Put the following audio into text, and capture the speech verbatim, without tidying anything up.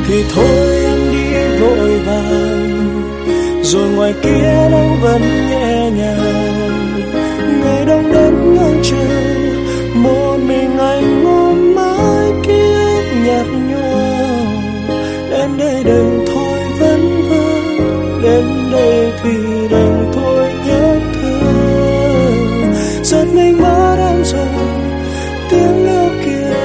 thì thôi em đi vội vàng, rồi ngoài kia nắng vẫn nhẹ nhàng. Ngày đông đất ngang trời, một mình anh ôm mãi ký ức nhạt nhòa. Đến đây đành thôi vẫn vương, đến đây thì đành thôi nhớ thương. Giật mình mất em rồi, tiếng yêu kia